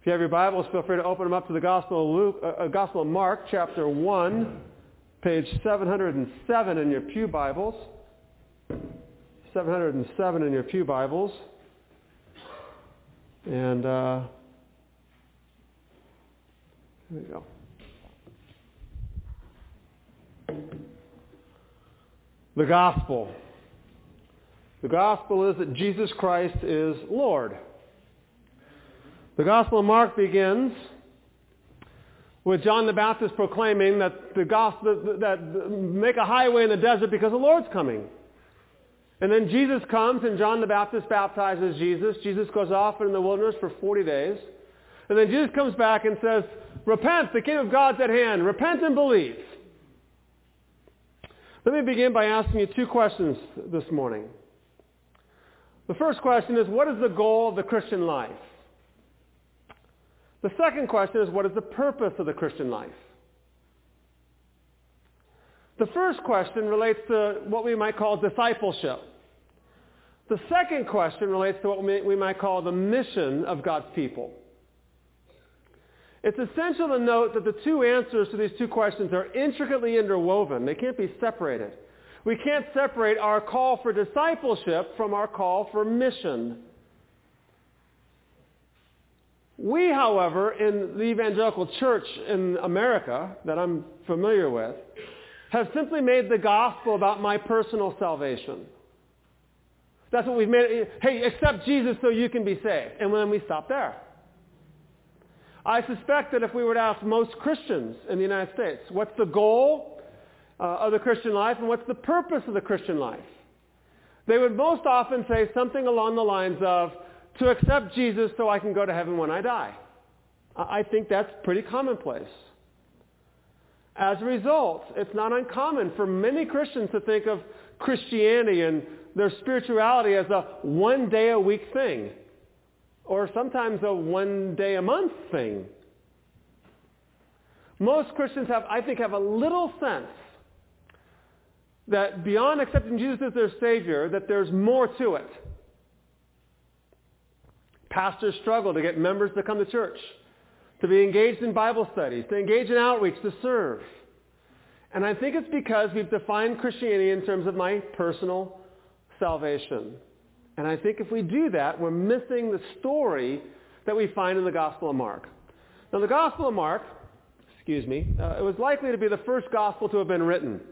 you have your Bibles, feel free to open them up to the Gospel of Mark, chapter 1, page 707 in your pew Bibles. 707 in your pew Bibles. And here we go. The Gospel. The Gospel is that Jesus Christ is Lord. The Gospel of Mark begins with John the Baptist proclaiming that the gospel that make a highway in the desert because the Lord's coming. And then Jesus comes and John the Baptist baptizes Jesus. Jesus goes off in the wilderness for 40 days. And then Jesus comes back and says, "Repent, the kingdom of God's at hand. Repent and believe." Let me begin by asking you two questions this morning. The first question is, what is the goal of the Christian life? The second question is, what is the purpose of the Christian life? The first question relates to what we might call discipleship. The second question relates to what we might call the mission of God's people. It's essential to note that the two answers to these two questions are intricately interwoven. They can't be separated. We can't separate our call for discipleship from our call for mission. We, however, in the evangelical church in America that I'm familiar with, have simply made the gospel about my personal salvation. That's what we've made it. Hey, accept Jesus so you can be saved. And then we stop there. I suspect that if we were to ask most Christians in the United States, what's the goal of the Christian life and what's the purpose of the Christian life? They would most often say something along the lines of, to accept Jesus so I can go to heaven when I die. I think that's pretty commonplace. As a result, it's not uncommon for many Christians to think of Christianity and their spirituality as a one-day-a-week thing, or sometimes a one-day-a-month thing. Most Christians have a little sense that beyond accepting Jesus as their Savior, that there's more to it. Pastors struggle to get members to come to church, to be engaged in Bible studies, to engage in outreach, to serve. And I think it's because we've defined Christianity in terms of my personal salvation. And I think if we do that, we're missing the story that we find in the Gospel of Mark. Now, the Gospel of Mark, it was likely to be the first gospel to have been written.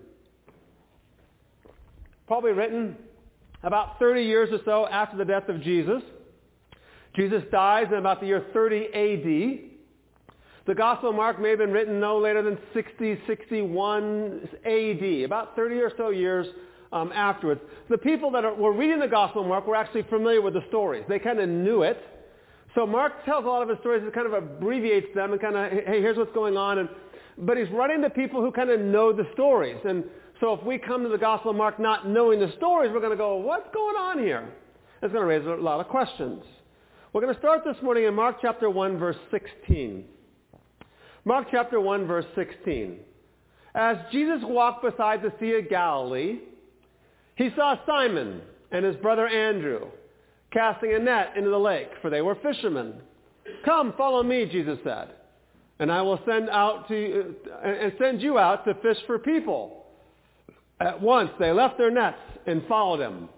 Probably written about 30 years or so after the death of Jesus. Jesus dies in about the year 30 A.D. The Gospel of Mark may have been written no later than 60, 61 A.D., about 30 or so years afterwards. The people that were reading the Gospel of Mark were actually familiar with the stories. They kind of knew it. So Mark tells a lot of his stories and kind of abbreviates them and kind of, hey, here's what's going on. But he's writing to people who kind of know the stories. And so if we come to the Gospel of Mark not knowing the stories, we're going to go, what's going on here? It's going to raise a lot of questions. We're going to start this morning in Mark chapter 1, verse 16. Mark chapter 1, verse 16. As Jesus walked beside the Sea of Galilee, he saw Simon and his brother Andrew casting a net into the lake, for they were fishermen. "Come, follow me," Jesus said, "and I will send you out to fish for people." At once they left their nets and followed him.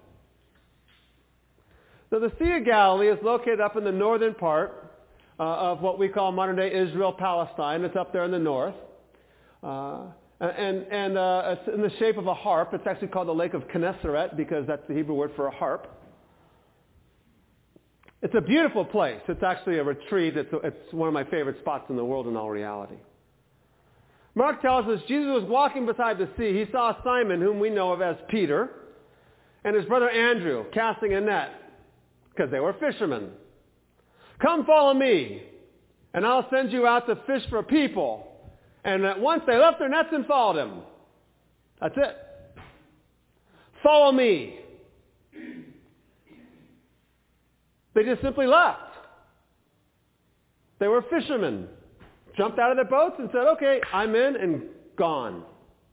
So the Sea of Galilee is located up in the northern part of what we call modern-day Israel, Palestine. It's up there in the north. It's in the shape of a harp. It's actually called the Lake of Gennesaret because that's the Hebrew word for a harp. It's a beautiful place. It's actually a retreat. It's one of my favorite spots in the world in all reality. Mark tells us Jesus was walking beside the sea. He saw Simon, whom we know of as Peter, and his brother Andrew casting a net because they were fishermen. "Come follow me, and I'll send you out to fish for people." And at once they left their nets and followed him. That's it. Follow me. They just simply left. They were fishermen. Jumped out of their boats and said, "Okay, I'm in," and gone.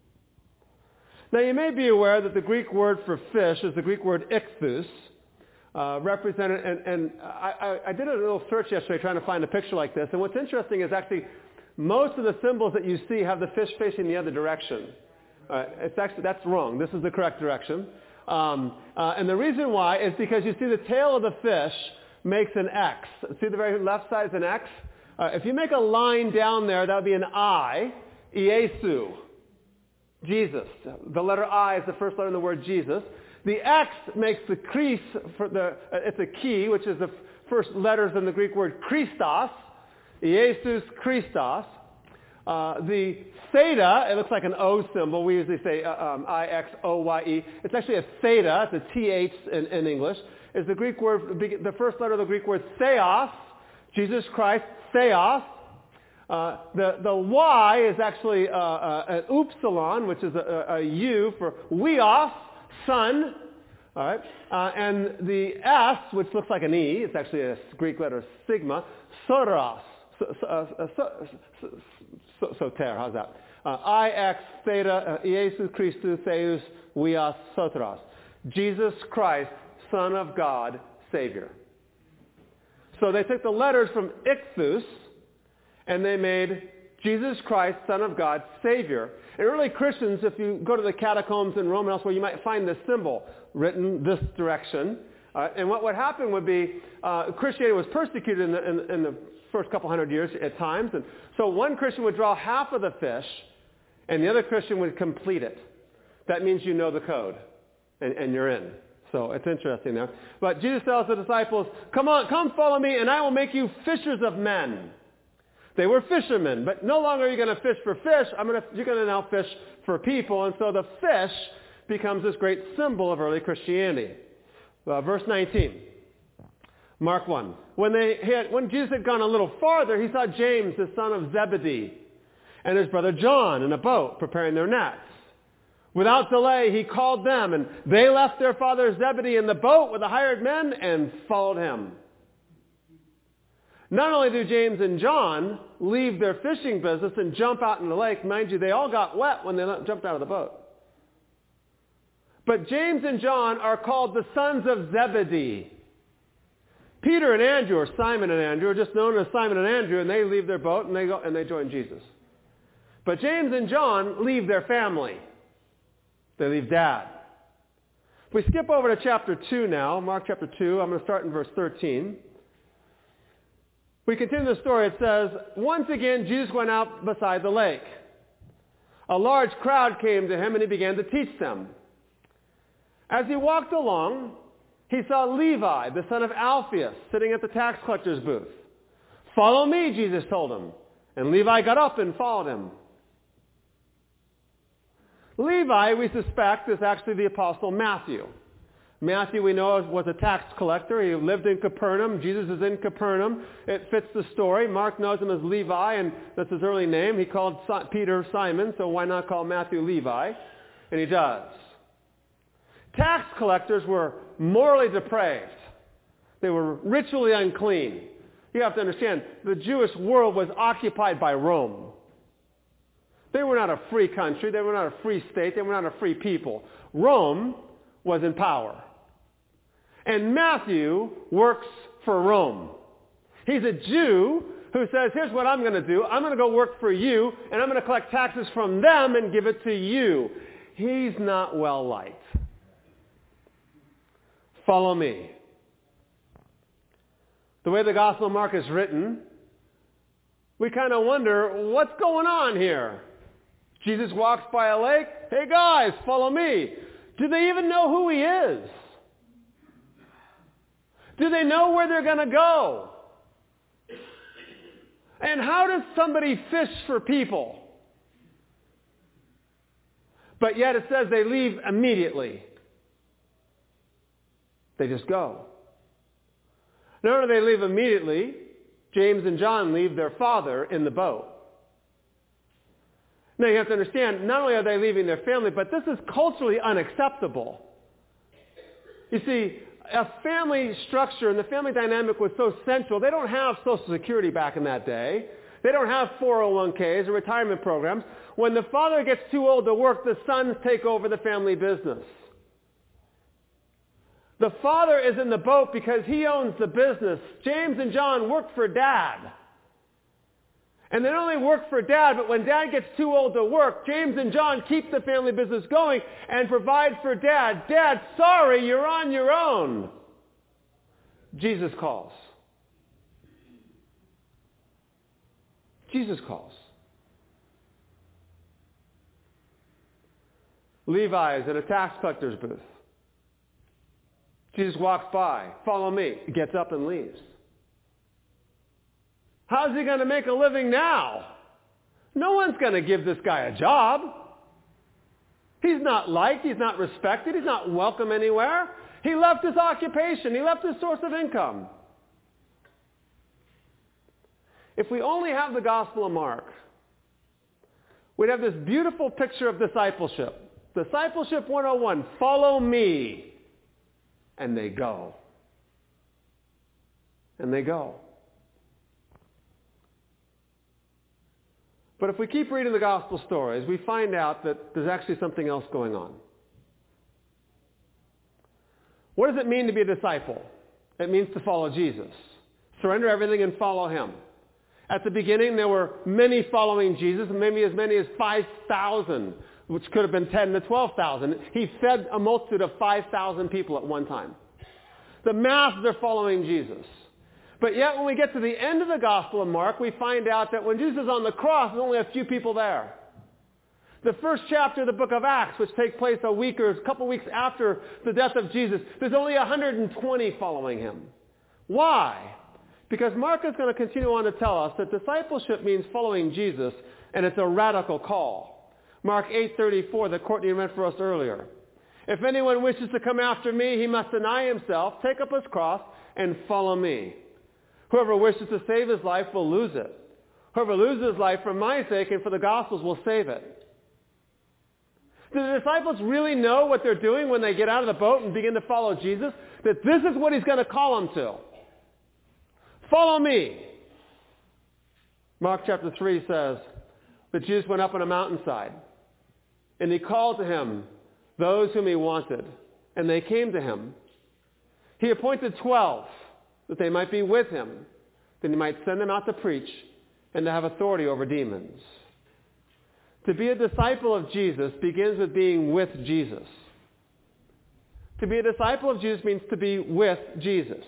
Now you may be aware that the Greek word for fish is the Greek word ichthus. represented, and I did a little search yesterday trying to find a picture like this, and what's interesting is actually most of the symbols that you see have the fish facing the other direction. That's wrong. This is the correct direction. And the reason why is because you see the tail of the fish makes an X. See the very left side is an X? If you make a line down there, that would be an I, Iesu, Jesus. The letter I is the first letter in the word Jesus. The X makes the crease, it's a key, which is the first letters in the Greek word Christos, Iesus Christos. The theta, it looks like an O symbol. We usually say I-X-O-Y-E. It's actually a theta, it's a T-H in English. Is the Greek word, the first letter of the Greek word theos, Jesus Christ, theos. The Y is actually an upsilon, which is a U for weos, son. All right. And the S, which looks like an E, it's actually a Greek letter sigma, soteros. Soter, how's that? I-X, theta, Iesus Christus, Theus, weos, soteros. Jesus Christ, Son of God, Savior. So they took the letters from Ichthus, and they made Jesus Christ, Son of God, Savior. And early Christians, if you go to the catacombs in Rome and elsewhere, you might find this symbol written this direction. And what would happen would be Christianity was persecuted in the first couple hundred years at times. And so one Christian would draw half of the fish, and the other Christian would complete it. That means you know the code, and you're in. So it's interesting there. But Jesus tells the disciples, come on, come follow me, and I will make you fishers of men. They were fishermen, but no longer are you going to fish for fish. You're going to now fish for people. And so the fish becomes this great symbol of early Christianity. Verse 19, Mark 1. When Jesus had gone a little farther, he saw James, the son of Zebedee, and his brother John in a boat preparing their nets. Without delay, he called them, and they left their father Zebedee in the boat with the hired men and followed him. Not only do James and John leave their fishing business and jump out in the lake, mind you, they all got wet when they jumped out of the boat. But James and John are called the sons of Zebedee. Peter and Andrew, or Simon and Andrew, are just known as Simon and Andrew, and they leave their boat and they go and they join Jesus. But James and John leave their family. They leave Dad. If we skip over to chapter 2 now, Mark chapter 2, I'm going to start in verse 13. We continue the story. It says, once again, Jesus went out beside the lake. A large crowd came to him, and he began to teach them. As he walked along, he saw Levi, the son of Alphaeus, sitting at the tax collector's booth. Follow me, Jesus told him. And Levi got up and followed him. Levi, we suspect, is actually the apostle Matthew. Matthew, we know, was a tax collector. He lived in Capernaum. Jesus is in Capernaum. It fits the story. Mark knows him as Levi, and that's his early name. He called Peter Simon, so why not call Matthew Levi? And he does. Tax collectors were morally depraved. They were ritually unclean. You have to understand, the Jewish world was occupied by Rome. They were not a free country. They were not a free state. They were not a free people. Rome was in power. And Matthew works for Rome. He's a Jew who says, here's what I'm going to do. I'm going to go work for you, and I'm going to collect taxes from them and give it to you. He's not well liked. Follow me. The way the Gospel of Mark is written, we kind of wonder, what's going on here? Jesus walks by a lake. Hey guys, follow me. Do they even know who he is? Do they know where they're going to go? And how does somebody fish for people? But yet it says they leave immediately. They just go. Not only do they leave immediately, James and John leave their father in the boat. Now you have to understand, not only are they leaving their family, but this is culturally unacceptable. You see, a family structure and the family dynamic was so central. They don't have Social Security back in that day. They don't have 401ks or retirement programs. When the father gets too old to work, the sons take over the family business. The father is in the boat because he owns the business. James and John work for Dad. And they not only work for Dad, but when Dad gets too old to work, James and John keep the family business going and provide for Dad. Dad, sorry, you're on your own. Jesus calls. Jesus calls. Levi is at a tax collector's booth. Jesus walks by. Follow me. He gets up and leaves. How's he going to make a living now? No one's going to give this guy a job. He's not liked. He's not respected. He's not welcome anywhere. He left his occupation. He left his source of income. If we only have the Gospel of Mark, we'd have this beautiful picture of discipleship. Discipleship 101, follow me. And they go. And they go. But if we keep reading the gospel stories, we find out that there's actually something else going on. What does it mean to be a disciple? It means to follow Jesus. Surrender everything and follow him. At the beginning, there were many following Jesus, maybe as many as 5,000, which could have been 10 to 12,000. He fed a multitude of 5,000 people at one time. The masses are following Jesus. But yet when we get to the end of the Gospel of Mark, we find out that when Jesus is on the cross, there's only a few people there. The first chapter of the book of Acts, which takes place a couple weeks after the death of Jesus, there's only 120 following him. Why? Because Mark is going to continue on to tell us that discipleship means following Jesus, and it's a radical call. Mark 8:34 that Courtney read for us earlier. If anyone wishes to come after me, he must deny himself, take up his cross, and follow me. Whoever wishes to save his life will lose it. Whoever loses his life for my sake and for the gospel's will save it. Do the disciples really know what they're doing when they get out of the boat and begin to follow Jesus? That this is what he's going to call them to. Follow me. Mark chapter 3 says that Jesus went up on a mountainside and he called to him those whom he wanted, and they came to him. He appointed 12 that they might be with him, that he might send them out to preach and to have authority over demons. To be a disciple of Jesus begins with being with Jesus. To be a disciple of Jesus means to be with Jesus.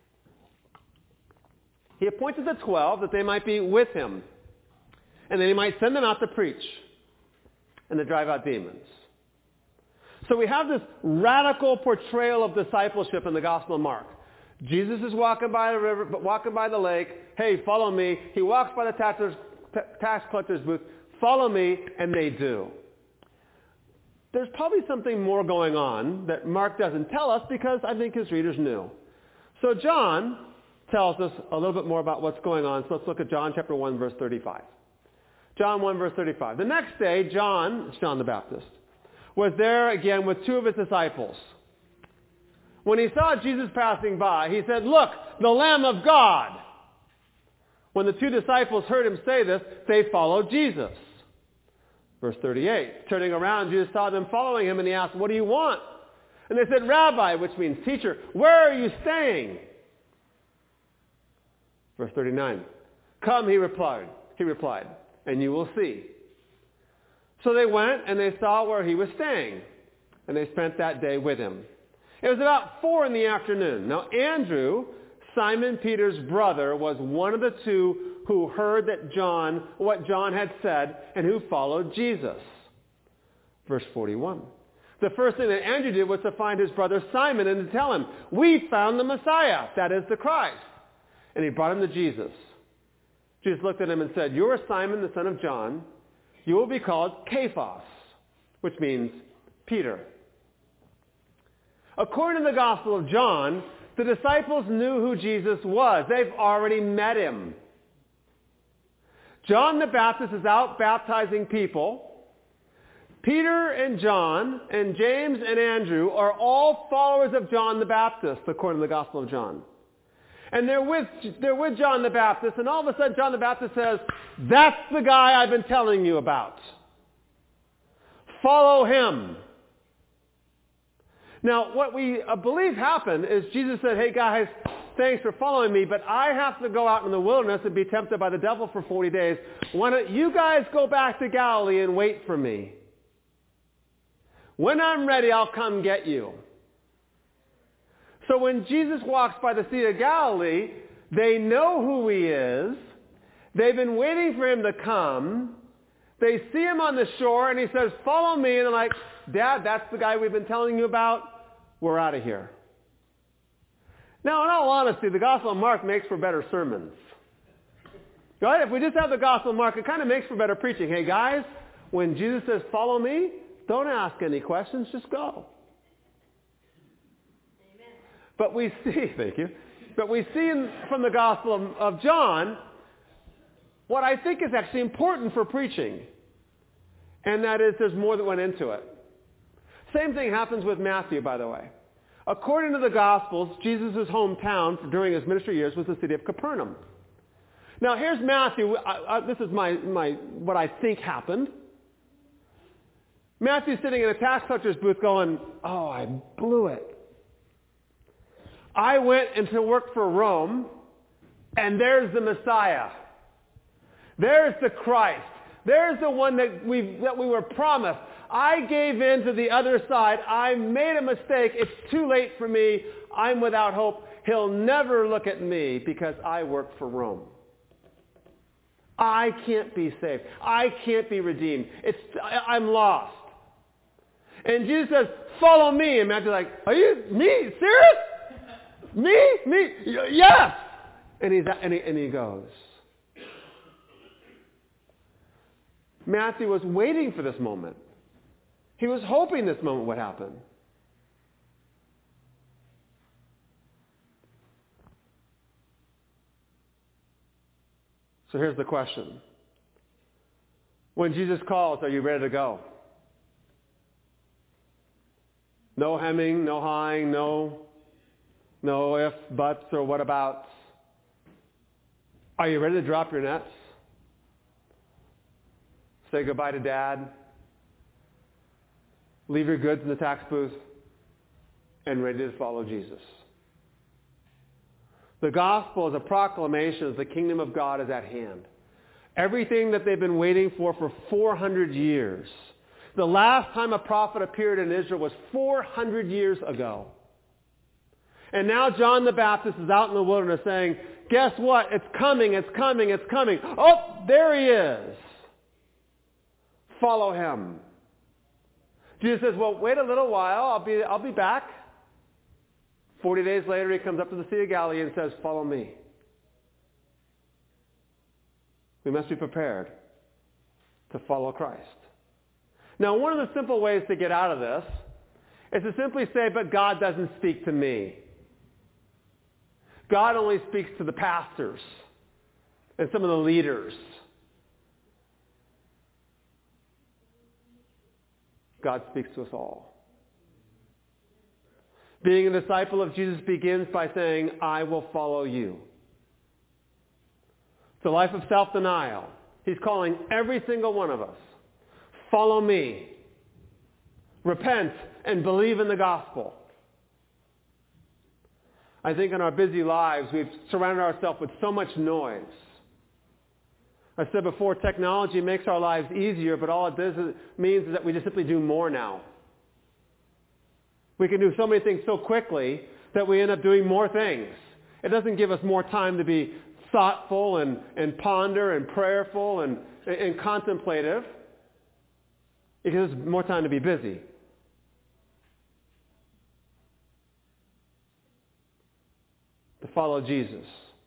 He appointed the 12 that they might be with him, and that he might send them out to preach and to drive out demons. So we have this radical portrayal of discipleship in the Gospel of Mark. Jesus is walking by the river, walking by the lake. Hey, follow me. He walks by the tax collector's booth. Follow me, and they do. There's probably something more going on that Mark doesn't tell us because I think his readers knew. So John tells us a little bit more about what's going on. So let's look at John chapter 1, verse 35. John 1, verse 35. The next day, John the Baptist, was there again with two of his disciples. When he saw Jesus passing by, he said, "Look, the Lamb of God." When the two disciples heard him say this, they followed Jesus. Verse 38. Turning around, Jesus saw them following him, and he asked, "What do you want?" And they said, "Rabbi," which means teacher, "where are you staying?" Verse 39. "Come," he replied, "and you will see." So they went and they saw where he was staying, and they spent that day with him. It was about 4 p.m. Now Andrew, Simon Peter's brother, was one of the two who heard what John had said and who followed Jesus. Verse 41. The first thing that Andrew did was to find his brother Simon and to tell him, "We found the Messiah," that is the Christ. And he brought him to Jesus. Jesus looked at him and said, "You are Simon, the son of John. You will be called Cephas," which means Peter. According to the Gospel of John, the disciples knew who Jesus was. They've already met him. John the Baptist is out baptizing people. Peter and John and James and Andrew are all followers of John the Baptist, according to the Gospel of John. And they're with John the Baptist, and all of a sudden John the Baptist says, "That's the guy I've been telling you about. Follow him." Now, what we believe happened is Jesus said, hey guys, thanks for following me, but I have to go out in the wilderness and be tempted by the devil for 40 days. Why don't you guys go back to Galilee and wait for me? When I'm ready, I'll come get you. So when Jesus walks by the Sea of Galilee, they know who he is. They've been waiting for him to come. They see him on the shore, and he says, follow me. And they're like, Dad, that's the guy we've been telling you about. We're out of here. Now, in all honesty, the Gospel of Mark makes for better sermons. Right? If we just have the Gospel of Mark, it kind of makes for better preaching. Hey, guys, when Jesus says, follow me, don't ask any questions, just go. Amen. But we see, thank you, but we see from the Gospel of John what I think is actually important for preaching. And that is there's more that went into it. Same thing happens with Matthew, by the way. According to the Gospels, Jesus' hometown during his ministry years was the city of Capernaum. Now here's Matthew. This is my what I think happened. Matthew's sitting in a tax collector's booth going, oh, I blew it. I went into work for Rome, and there's the Messiah. There's the Christ. There's the one that we were promised. I gave in to the other side. I made a mistake. It's too late for me. I'm without hope. He'll never look at me because I work for Rome. I can't be saved. I can't be redeemed. I'm lost. And Jesus says, follow me. And Matthew's like, are you, me? Serious? Me? Yes. And he goes. Matthew was waiting for this moment. He was hoping this moment would happen. So here's the question. When Jesus calls, are you ready to go? No hemming, no hawing, no if, buts, or what abouts. Are you ready to drop your nets? Say goodbye to Dad. Leave your goods in the tax booth and ready to follow Jesus. The gospel is a proclamation that the kingdom of God is at hand. Everything that they've been waiting for 400 years. The last time a prophet appeared in Israel was 400 years ago. And now John the Baptist is out in the wilderness saying, guess what? It's coming, it's coming, it's coming. Oh, there he is. Follow him. Jesus says, well, wait a little while. I'll be back. 40 days later, he comes up to the Sea of Galilee and says, follow me. We must be prepared to follow Christ. Now, one of the simple ways to get out of this is to simply say, but God doesn't speak to me. God only speaks to the pastors and some of the leaders. God speaks to us all. Being a disciple of Jesus begins by saying, I will follow you. It's a life of self-denial. He's calling every single one of us. Follow me. Repent and believe in the gospel. I think in our busy lives, we've surrounded ourselves with so much noise. I said before, technology makes our lives easier, but all it means is that we just simply do more now. We can do so many things so quickly that we end up doing more things. It doesn't give us more time to be thoughtful and ponder and prayerful and contemplative. It gives us more time to be busy. To follow Jesus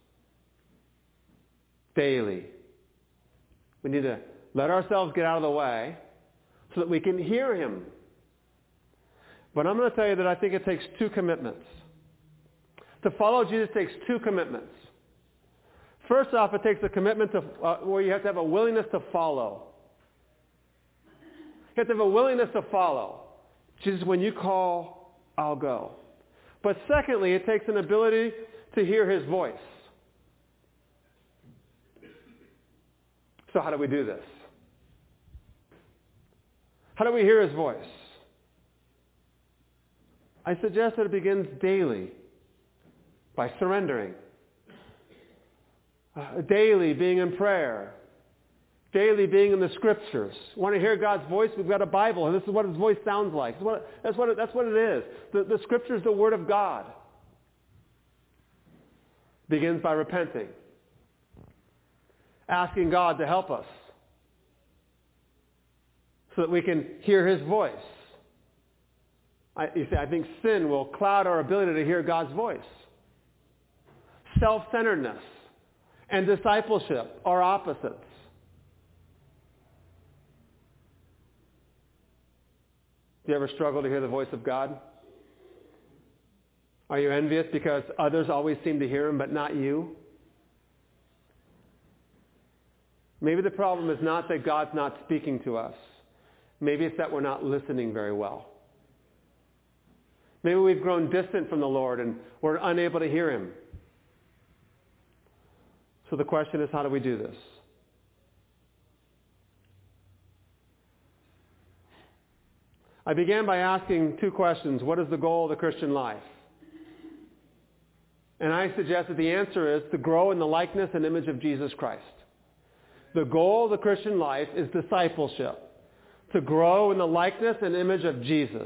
daily. We need to let ourselves get out of the way so that we can hear him. But I'm going to tell you that I think it takes two commitments. To follow Jesus takes two commitments. First off, it takes a commitment to where you have to have a willingness to follow. You have to have a willingness to follow. Jesus, when you call, I'll go. But secondly, it takes an ability to hear his voice. So how do we do this? How do we hear his voice? I suggest that it begins daily by surrendering. Daily being in prayer. Daily being in the Scriptures. Want to hear God's voice? We've got a Bible, and this is what His voice sounds like. That's what it is. The Scripture is the Word of God. Begins by repenting. Asking God to help us so that we can hear His voice. I think sin will cloud our ability to hear God's voice. Self-centeredness and discipleship are opposites. Do you ever struggle to hear the voice of God? Are you envious because others always seem to hear Him but not you? Maybe the problem is not that God's not speaking to us. Maybe it's that we're not listening very well. Maybe we've grown distant from the Lord and we're unable to hear Him. So the question is, how do we do this? I began by asking two questions. What is the goal of the Christian life? And I suggest that the answer is to grow in the likeness and image of Jesus Christ. The goal of the Christian life is discipleship. To grow in the likeness and image of Jesus.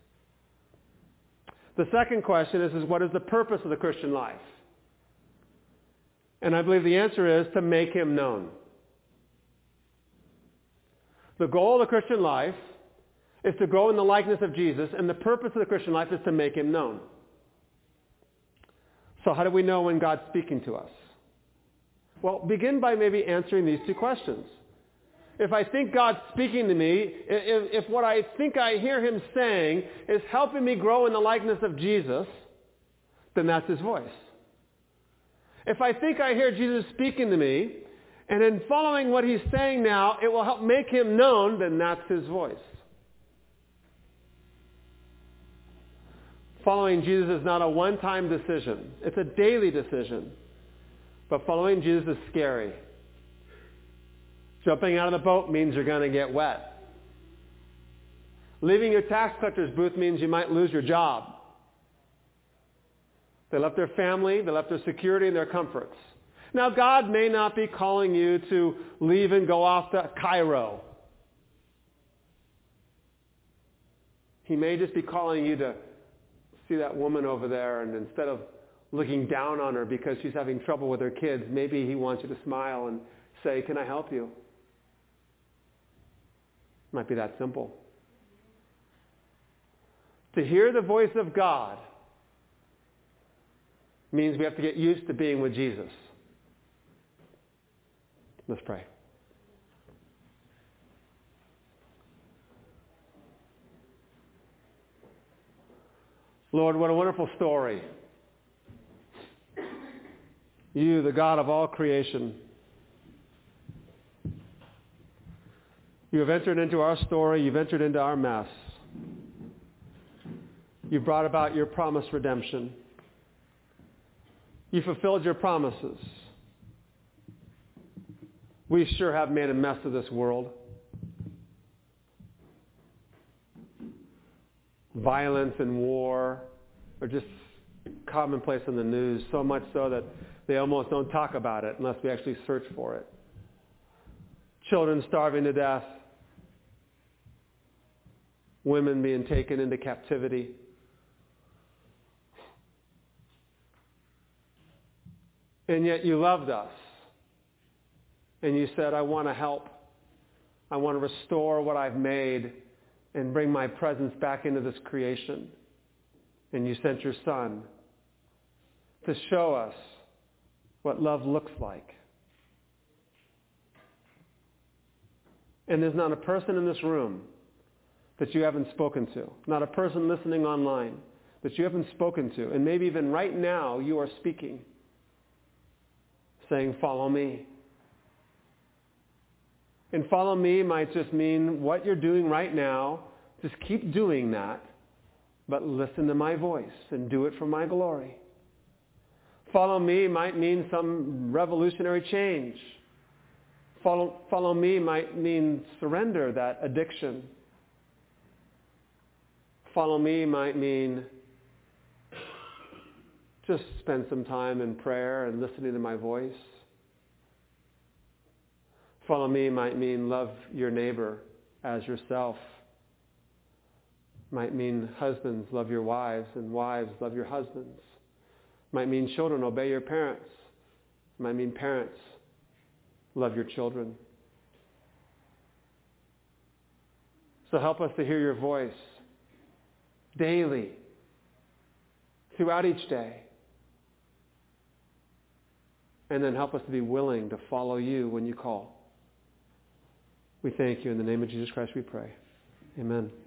The second question is what is the purpose of the Christian life? And I believe the answer is to make Him known. The goal of the Christian life is to grow in the likeness of Jesus, and the purpose of the Christian life is to make Him known. So how do we know when God's speaking to us? Well, begin by maybe answering these two questions. If I think God's speaking to me, if what I think I hear Him saying is helping me grow in the likeness of Jesus, then that's His voice. If I think I hear Jesus speaking to me, and in following what He's saying now, it will help make Him known, then that's His voice. Following Jesus is not a one-time decision. It's a daily decision. But following Jesus is scary. Jumping out of the boat means you're going to get wet. Leaving your tax collector's booth means you might lose your job. They left their family, they left their security and their comforts. Now, God may not be calling you to leave and go off to Cairo. He may just be calling you to see that woman over there, and instead of looking down on her because she's having trouble with her kids, maybe He wants you to smile and say, "Can I help you?" Might be that simple. To hear the voice of God means we have to get used to being with Jesus. Let's pray. Lord, what a wonderful story. You, the God of all creation, you have entered into our story. You've entered into our mess. You've brought about your promised redemption. You fulfilled your promises. We sure have made a mess of this world. Violence and war are just commonplace in the news, so much so that they almost don't talk about it unless we actually search for it. Children starving to death. Women being taken into captivity. And yet you loved us. And you said, I want to help. I want to restore what I've made and bring my presence back into this creation. And you sent your Son to show us what love looks like. And there's not a person in this room that you haven't spoken to. Not a person listening online that you haven't spoken to. And maybe even right now you are speaking, saying, follow me. And follow me might just mean what you're doing right now. Just keep doing that, but listen to my voice and do it for my glory. Follow me might mean some revolutionary change. Follow me might mean surrender that addiction. Follow me might mean just spend some time in prayer and listening to my voice. Follow me might mean love your neighbor as yourself. Might mean husbands, love your wives, and wives, love your husbands. Might mean children, obey your parents. Might mean parents, love your children. So help us to hear your voice daily, throughout each day. And then help us to be willing to follow you when you call. We thank you. In the name of Jesus Christ we pray. Amen.